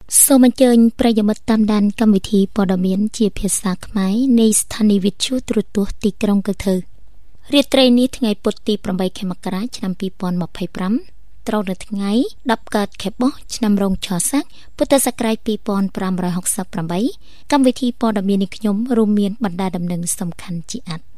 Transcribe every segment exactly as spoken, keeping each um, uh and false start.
សូមអញ្ជើញប្រិយមិត្តតាមដានកម្មវិធីព័ត៌មានជាភាសាខ្មែរនៃស្ថានីយ៍វិទ្យុទូរទស្សន៍ទីក្រុងកន្ធើរាត្រីនេះថ្ងៃពុធទីប្រាំបីខែមករាឆ្នាំពីរពាន់ម្ភៃប្រាំត្រូវនៅថ្ងៃដប់កើតខែបោះឆ្នាំរោងឆសាក់ពុទ្ធសករាជពីរពាន់ប្រាំរយហកសិបប្រាំបីកម្មវិធីព័ត៌មាននេះខ្ញុំរួមមានបណ្ដាដំណឹងសំខាន់ជាអាទិ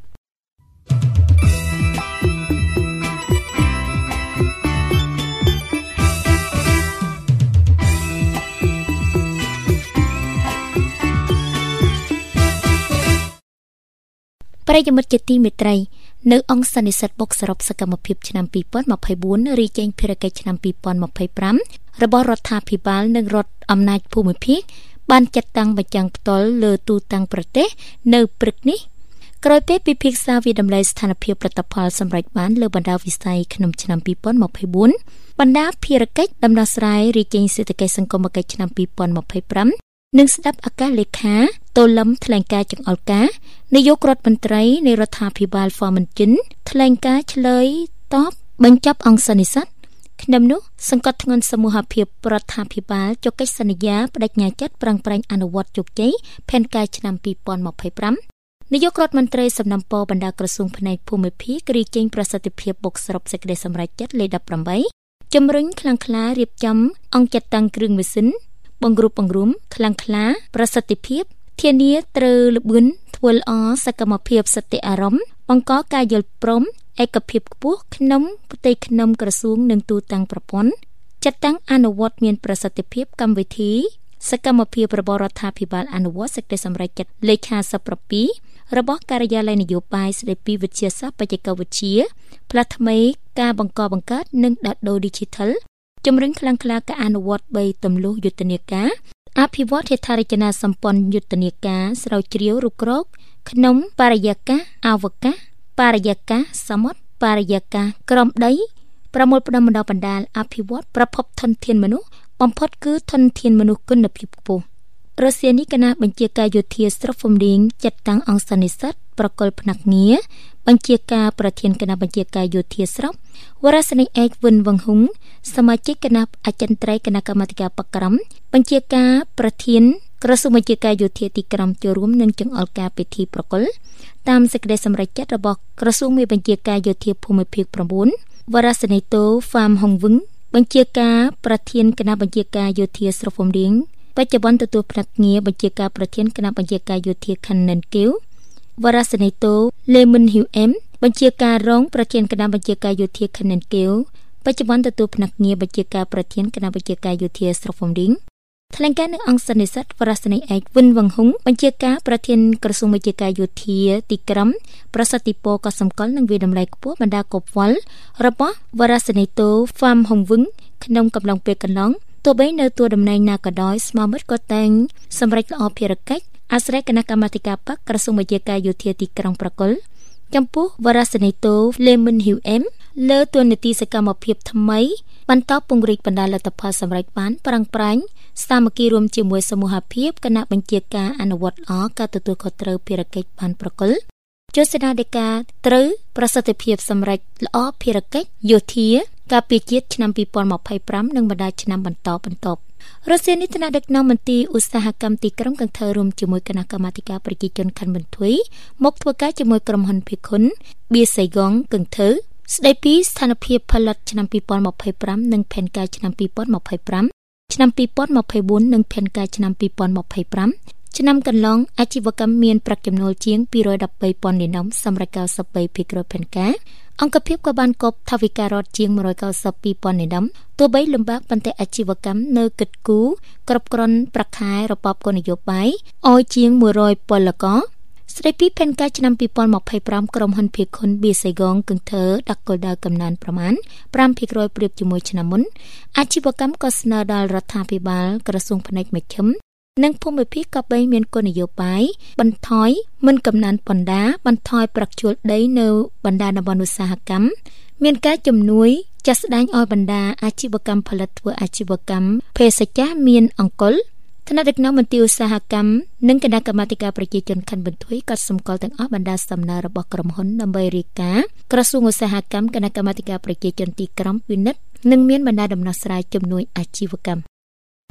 ប្រិយមិត្តជាទីមេត្រីនៅអង្គសន្និសីទបុកសរុបសកម្មភាពឆ្នាំពីរពាន់ម្ភៃបួនរីកេងភារកិច្ចឆ្នាំពីរពាន់ម្ភៃប្រាំរបស់រដ្ឋាភិបាលនិងរដ្ឋអំណាចភូមិភាគបានចាត់តាំងបញ្ចាំងផ្ទាល់លើទូទាំងប្រទេសនៅព្រឹកនេះក្រោយពេលពិភាក្សាវិដំឡេស្ថានភាពផលិតផលសម្រេចបានលើបណ្ដាវិស័យក្នុងឆ្នាំពីរពាន់ម្ភៃបួនបណ្ដាភារកិច្ចដំណោះស្រាយរីកេងសេដ្ឋកិច្ចសង្គមគិច្ចឆ្នាំពីរពាន់ម្ភៃប្រាំនិងស្ដាប់ឱកាសលេខាតូលឹមថ្លែងការណ៍ចង្អុលការនាយករដ្ឋមន្ត្រីនៃរដ្ឋាភិបាលហ្វមិនជិនថ្លែងការណ៍ឆ្លើយតបបញ្ចប់អង្គសន្និសីទក្នុងនោះសង្កត់ធ្ងន់សមូហភាពរដ្ឋាភិបាលចុះកិច្ចសន្យាបដិញ្ញាចិត្តប្រឹងប្រែងអនុវត្តជោគជ័យផែនការឆ្នាំពីរពាន់ម្ភៃប្រាំនាយករដ្ឋមន្ត្រីសំណពរបណ្ដាក្រសួងផ្នែកភូមិភាគរីកចេញប្រសិទ្ធភាពបុកសរុបសេចក្តីសម្រេចចិត្តលេខដប់ប្រាំបីជំរុញខ្លាំងក្លារៀបចំអង្គចាត់តាំងគ្រឿងម៉ាស៊ីនបង្រួបបង្រួមខ្លាំងក្លាប្រសិទ្ធភាពធានាត្រូវល្បឿនធ្វើល្អសកម្មភាពសតិអារម្មណ៍បង្កការយល់ព្រមឯកភាពខ្ពស់ក្នុងផ្ទៃក្នុងក្រសួងនិងទូទាំងប្រព័ន្ធចាត់តាំងអនុវត្តមានប្រសិទ្ធភាពកម្មវិធីសកម្មភាពរបស់រដ្ឋាភិបាលអនុវត្តសេចក្តីសម្រេចចិត្តលេខសប្រាំពីររបស់ការិយាល័យនយោបាយស្តីពីវិទ្យាសាស្ត្របច្ចេកវិទ្យាផ្លាស់ថ្មីការបង្កបង្កើតនិងដោះដូរ Digital ជំរុញខ្លាំងក្លាការអនុវត្តបីទម្លុះយុទ្ធនាការអភិវឌ្ឍហេដ្ឋារចនាសម្ព័ន្ធយុទ្ធនាការស្រាវជ្រាវរុករកក្នុងបរិយាកាសអវកាសបរិយាកាសសមុទ្របរិយាកាសក្រោមដីប្រមូលផ្ដុំបណ្ដុះបណ្ដាលអភិវឌ្ឍប្រភពធនធានមនុស្សបំផុតគឺធនធានមនុស្សគុណភាពខ្ពស់រសៀលនេះគណៈបញ្ជាការយោធាស្រុកហ្វុំឌីងចាត់តាំងអង្គសន្និសីទប្រកុលភ្នាក់ងារបញ្ជាការប្រធានគណៈបញ្ជាការយោធាស្រុកវរសនីឯកវិនវង្ហុងសមាជិកគណៈអចិន្ត្រៃយ៍គណៈកម្មាធិការបកក្រមបញ្ជាការប្រធានក្រសួងបញ្ជាការយោធាទីក្រុងចូលរួមនឹងចង្អុលការពិធីប្រកុលតាមសេចក្តីសម្រេចចិត្តរបស់ក្រសួងមេបញ្ជាការយោធាភូមិភាគប្រាំបួនវរសនីតូហ្វាមហុងវឹងបញ្ជាការប្រធានគណៈបញ្ជាការយោធាស្រុកហ្វុំឌីងបច្ចុប្បន្នទទួលភ្នាក់ងារបញ្ជាការប្រធានគណៈបញ្ជាការយោធាខណ្ឌនិនគីវវរសនីតូលេមិនហ៊ីវអេមបញ្ជាការរងប្រធានគណៈបញ្ជាការយោធាខណ្ឌនិនគីវបច្ចុប្បន្នទទួលភ្នាក់ងារបញ្ជាការប្រធានគណៈបញ្ជាការយោធាស្រុកហ្វុំឌីងថ្លែងការណ៍នៅអង្គសន្និសីទវរសនីឯកវិនវង្ហុងបញ្ជាការប្រធានក្រសួងបញ្ជាការយោធាទីក្រុងប្រសិទ្ធិពរក៏សម្គាល់នឹងវិតម្លៃខ្ពស់បណ្ដាកុបវល់របស់វរសនីតូហ្វាមហុងវឹងក្នុងកំឡុងពេលកន្លងទោះបីនៅតួតំណែងណាក៏ដោយស្មមិត្តក៏តែងសម្រេចល្អភារកិច្ចអាស្រ័យគណៈកម្មាធិការបកក្រសួងវិទ្យាការយោធាទីក្រុងប្រកុលចំពោះវរសនីតូលេមិនហ៊ីវអេមលើតួនាទីសកម្មភាពថ្មីបន្តពង្រីកបណ្ដាលទ្ធផលសម្រេចបានប្រឹងប្រែងសាមគ្គីរួមជាមួយសមូហភាពគណៈបញ្ជាការអនុវត្តល្អការទទួលខុសត្រូវភារកិច្ចបានប្រកុលយោសេនាធិការត្រូវប្រសិទ្ធភាពសម្រេចល្អភារកិច្ចយោធាការពារជាតិឆ្នាំពីរពាន់ម្ភៃប្រាំនិងបណ្ដាឆ្នាំបន្តបន្ទាប់រសៀលនេះថ្នាក់ដឹកនាំមន្ទីរឧស្សាហកម្មទីក្រុងកន្ធើរួមជាមួយគណៈកម្មាធិការប្រជាជនខណ្ឌបន្ទាយមកធ្វើការជាមួយក្រុមហ៊ុនភីខុនបៀសៃហ្គងកន្ធើស្ដីពីស្ថានភាពផលិតឆ្នាំពីរពាន់ម្ភៃប្រាំនិងផែនការឆ្នាំពីរពាន់ម្ភៃប្រាំឆ្នាំពីរពាន់ម្ភៃបួននិងផែនការឆ្នាំពីរពាន់ម្ភៃប្រាំឆ្នាំកន្លងអាជីវកម្មមានប្រាក់ចំណូលជាងពីររយដប់បីពាន់លានដុល្លារសម្រាប់កៅសិបបីភាគរយផែនការអង្គភាពក៏បានកប់ថវិការដ្ឋជាងមួយរយកៅសិបពីរពាន់លានដុល្លារទោះបីលំបាកប៉ុន្តែអាជីវកម្មនៅគិតគូរគ្រប់គ្រាន់ប្រាក់ខែរបបគោលនយោបាយឲ្យជាងមួយរយពលករស្ដីពីផែនការឆ្នាំពីរពាន់ម្ភៃប្រាំក្រុមហ៊ុនភីខុនបៀសៃហ្គងកន្ធើដាក់គោលដៅកំណើនប្រមាណប្រាំភាគរយប្រៀបជាមួយឆ្នាំមុនអាជីវកម្មក៏ស្នើដល់រដ្ឋាភិបាលក្រសួងផ្នែកមជ្ឈិមនិងភូមិភាគក៏បីមានគោលនយោបាយបន្ថយមិនកំណើនពន្ធដារបន្ថយប្រាក់ជួលដីនៅបណ្ដាតំបន់ឧស្សាហកម្មមានការជំនួយចាស់ស្ដែងឲ្យបណ្ដាអាជីវកម្មផលិតធ្វើអាជីវកម្មភេសជ្ជៈមានអង្គលថ្នាក់ដឹកនាំមន្ទីរឧស្សាហកម្មនិងគណៈកម្មាធិការប្រជាជនខណ្ឌបន្ទាយក៏សម្គាល់ទាំងអស់បណ្ដាសំណើរបស់ក្រុមហ៊ុនដើម្បីរាយការណ៍ក្រសួងឧស្សាហកម្មគណៈកម្មាធិការប្រជាជនទីក្រុងពិនិត្យនិងមានបណ្ដាដំណោះស្រាយជំនួយអាជីវកម្ម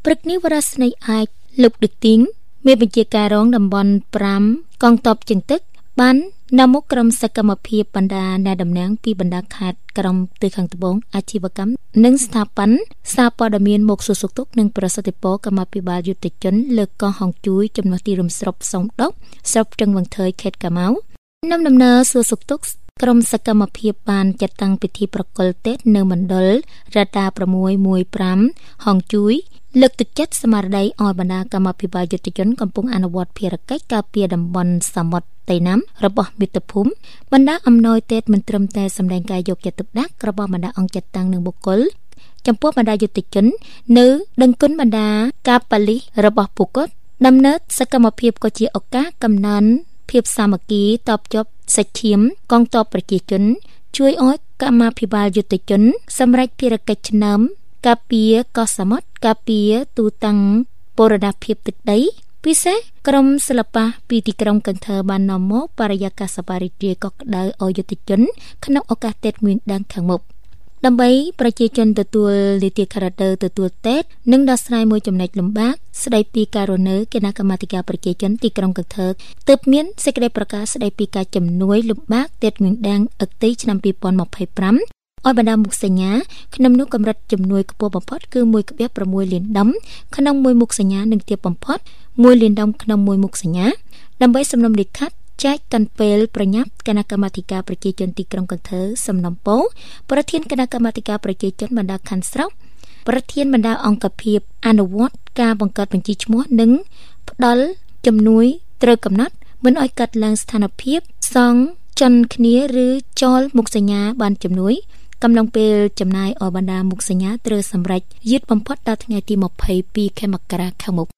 ព្រឹកនេះវរស្នីអាចលុបដឹកទីងមេបញ្ជាការរងតំបន់ប្រាំកងទ័ពជើងទឹកបាននាំមុខក្រុមសកម្មភាពបណ្ដាអ្នកតំណាងពីបណ្ដាខេត្តក្រុងទិសខាងត្បូងអាជីវកម្មនិងស្ថាប័នសារព័ត៌មានមកសួរសុខទុក្ខនិងប្រសិទ្ធិពលកម្មាភិបាលយុតិជនលើកកោះហុងជួយចំណុះទីរំស្រុកសងដុកស្រុកត្រឹងវង្ថើយខេត្តកាម៉ៅនំដំណើរសួរសុខទុក្ខក្រុមសកម្មភាពបានចាត់តាំងពិធីប្រគល់ទេពនៅមណ្ឌលរ៉ាដា615ហុងជួយលើកទឹកចិត្តស្មារតីឲ្យបណ្ដាកម្មាភិបាលយុតិជនកំពុងអនុវត្តភារកិច្ចការពារតំបន់សមុទ្រតៃណាំរបស់មាតុភូមិបណ្ដាអំណោយទេពមិនត្រឹមតែសម្ដែងកាយយកចិត្តទុកដាក់របស់បណ្ដាអង្គចាត់តាំងនិងបុគ្គលចំពោះបណ្ដាយុតិជននៅដឹងគុណបណ្ដាកាប៉ាលីសរបស់ពួកគាត់ដំណើរសកម្មភាពក៏ជាឱកាសកំណត់ភាពសាមគ្គីតបជាប់សាច់ឈាមកងទ័ពប្រជាជនជួយឲ្យកម្មាភិបាលយុតិជនសម្រេចភារកិច្ចឆ្នាំការពារកោះសមុទ្រការពារទូតាំងបូរណភាពទឹកដីពិសេសក្រុមសិល្បៈពីទីក្រុងកន្ធើបាននាំមកបរិយាកាសសប្បាយរីករាយកក់ក្ដៅឲ្យយុតិជនក្នុងឱកាសទេពងឿងដាំងខាងមុខដើម្បីប្រជាជនទទួលនីតិខិរតើទទួលទេពនិងដោះស្រាយមួយចំណុចលំបាកស្ដីពីការរស់នៅគណៈកម្មាធិការប្រជាជនទីក្រុងកន្ធើទើបមានសេចក្តីប្រកាសស្ដីពីការជំនួយលំបាកទេពងឿងដាំងអិកទីឆ្នាំពីរពាន់ម្ភៃប្រាំឲ្យបណ្ដាមុខសញ្ញាក្នុងនោះកម្រិតជំនួយខ្ពស់បំផុតគឺ មួយផ្ទៃ៦ លានដុំក្នុងមួយមុខសញ្ញានិងទាបបំផុតមួយលានដុំក្នុងមួយមុខសញ្ញាដើម្បីសំណុំលិខិតចែកកាន់ពេលប្រញាប់គណៈកម្មាធិការប្រជាជនទីក្រុងកន្ធើសំណុំពរប្រធានគណៈកម្មាធិការប្រជាជនបណ្ដាខណ្ឌស្រុកប្រធានបណ្ដាអង្គភាពអនុវត្តការបង្កើតបញ្ជីឈ្មោះនិងផ្ដល់ជំនួយត្រូវកំណត់មិនឲ្យកាត់ឡើងស្ថានភាពសងចន់គ្នាឬចោលមុខសញ្ញាបានជំនួយកំឡុងពេលចំណាយឲ្យបណ្ដាមុខសញ្ញាត្រូវសម្រេចយឺតបំផុតដល់ថ្ងៃទីម្ភៃពីរខែមករាខាងមុខ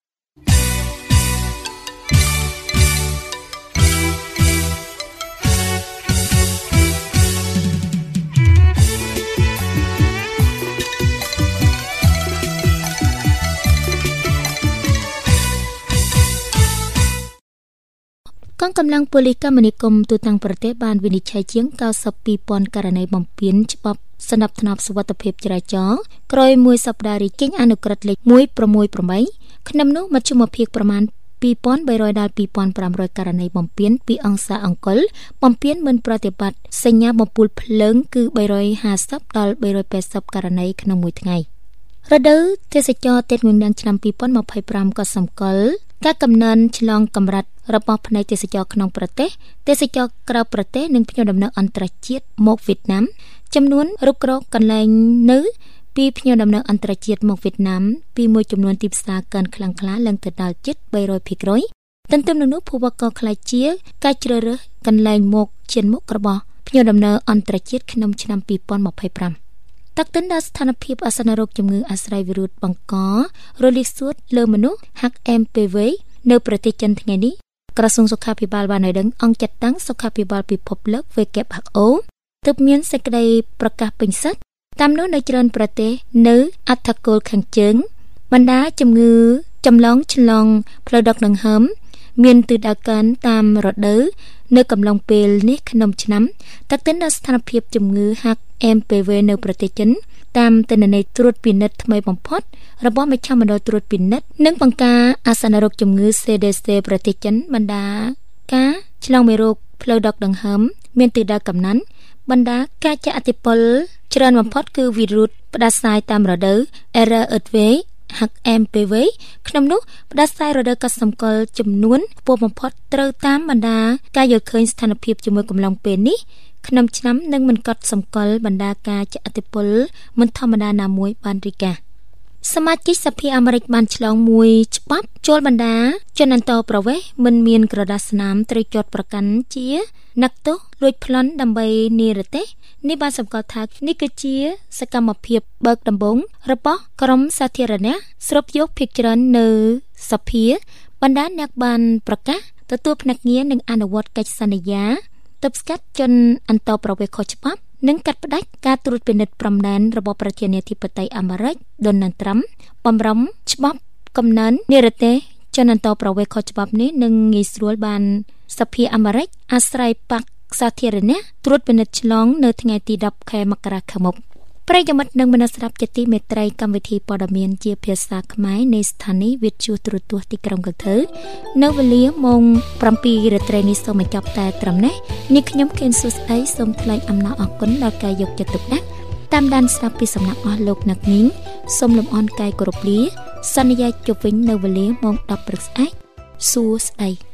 កងកម្លាំងប៉ូលីសកម្ពុជាគុំទូទាំងប្រទេសបានវិនិច្ឆ័យជាងកៅសិបពីរពាន់ករណីបំពានច្បាប់សណ្ដាប់ធ្នាប់សុវត្ថិភាពចរាចរណ៍ក្រោយមួយសប្តាហ៍រីកេញអនុក្រឹត្យលេខមួយប្រាំប្រាំប្រាំក្នុងនោះមជ្ឈមភាគប្រមាណពីរពាន់បីរយដល់ពីរពាន់ប្រាំរយករណីបំពានពីអង្គសារអង្គលបំពានមិនប្រតិបត្តិសញ្ញាបំពុលភ្លើងគឺបីរយហាសិបដល់បីរយប៉ែសិបករណីក្នុងមួយថ្ងៃរដូវទេសចរណ៍ទេពងឿងដាំងឆ្នាំពីរពាន់ម្ភៃប្រាំក៏សម្គាល់ការកំណើនឆ្លងកម្រិតរបស់ផ្នែកទេសចរណ៍ក្នុងប្រទេសទេសចរណ៍ក្រៅប្រទេសនិងភ្ញៀវដំណើរអន្តរជាតិមកវៀតណាមចំនួនរុករកកន្លែងនៅពីភ្ញៀវដំណើរអន្តរជាតិមកវៀតណាមពីមួយចំនួនទីផ្សារកើនខ្លាំងក្លាឡើងទៅដល់ជិតបីរយភាគរយទន្ទឹមនឹងនោះភូវកខ្លាយជាការជ្រើសរើសកន្លែងមកឈានមុខរបស់ភ្ញៀវដំណើរអន្តរជាតិក្នុងឆ្នាំពីរពាន់ម្ភៃប្រាំតាក់ទិនដល់ស្ថានភាពអាសន្នរោគជំងឺអាស្រ័យវីរុសបង្ករលាកសួតលើមនុស្ស H M P V នៅប្រទេសចិនថ្ងៃនេះក្រសួងសុខាភិបាលបានឲ្យដឹងអង្គចាត់តាំងសុខាភិបាលពិភពលោក W H O ទើបមានសេចក្តីប្រកាសពេញសិទ្ធិតាមនោះនៅច្រើនប្រទេសនៅអត្តកូលខាងជើងបណ្ដាជំងឺចម្លងឆ្លងផ្លូវដង្ហើមមានទិសដៅកើនតាមរដូវនៅកំឡុងពេលនេះក្នុងឆ្នាំតាក់ទិនដល់ស្ថានភាពជំងឺ H M P V នៅប្រទេសចិនតាមទិន្នន័យត្រួតពិនិត្យថ្មីបំផុតរបស់មជ្ឈមណ្ឌលត្រួតពិនិត្យនិងបង្ការអាសន្នរោគជំងឺ C D C ប្រទេសចិនបណ្ដាការឆ្លងមេរោគផ្លូវដង្ហើមមានទិសដៅកំណាន់បណ្ដាការចាក់ឥទ្ធិពលច្រើនបំផុតគឺវីរុសផ្ដាសាយតាមរដូវ Error Earthway H M P V ក្នុងនោះផ្ដាសាយរដូវកាត់សម្គាល់ចំនួនខ្ពស់បំផុតត្រូវតាមបណ្ដាការយល់ឃើញស្ថានភាពជាមួយកំឡុងពេលនេះក្នុងឆ្នាំនឹងមិនកត់សម្គាល់បណ្ដាការចាក់ឥទ្ធិពលមិនធម្មតាណាមួយបានរីកាសមាជិកសភាអាមេរិកបានឆ្លងមួយច្បាប់ចូលបណ្ដាជនអន្តរប្រវេសន៍មិនមានក្រដាសស្នាមត្រូវជាប់ប្រកាន់ជាអ្នកទោសលួចប្លន់ដើម្បីនិរទេសនេះបានសម្គាល់ថានេះគឺជាសកម្មភាពបើកដំបូងរបស់ក្រមសាធារណៈស្រូបយកភាគច្រើននៅសភាបណ្ដាអ្នកបានប្រកាសទទួលភ្នាក់ងារនិងអនុវត្តកិច្ចសន្យាទប់ស្កាត់ជនអន្តរប្រវេសន៍ខុសច្បាប់និងកាត់ផ្តាច់ការត្រួតពិនិត្យព្រំដែនរបស់ប្រធានាធិបតីអាមេរិក Donald Trump បំរុងច្បាប់កំណើននិរទេសជនអន្តរប្រវេសន៍ខុសច្បាប់នេះនឹងងាយស្រួលបានសភាអាមេរិកអាស្រ័យបក្សសាធារណៈត្រួតពិនិត្យឆ្លងនៅថ្ងៃទីដប់ខែមករាខាងមុខប្រិយមិត្តនិងមនស្សស្ដាប់ជាទីមេត្រីកម្មវិធីព័ត៌មានជាភាសាខ្មែរនៃស្ថានីយ៍វិទ្យុទូរទស្សន៍ទីក្រុងកន្ទើនៅវេលាម៉ោងប្រាំពីររាត្រីនេះសូមបញ្ចប់តែត្រឹមនេះនាងខ្ញុំខេនសុស្ដីសូមថ្លែងអំណរអគុណដល់ការយកចិត្តទុកដាក់តាមដានស្ដាប់ពីសំណាក់អស់លោកអ្នកនាងសូមលំអរកាយគោរពលាសន្យាជួបវិញនៅវេលាម៉ោងដប់ព្រឹកស្អែកសួស្ដី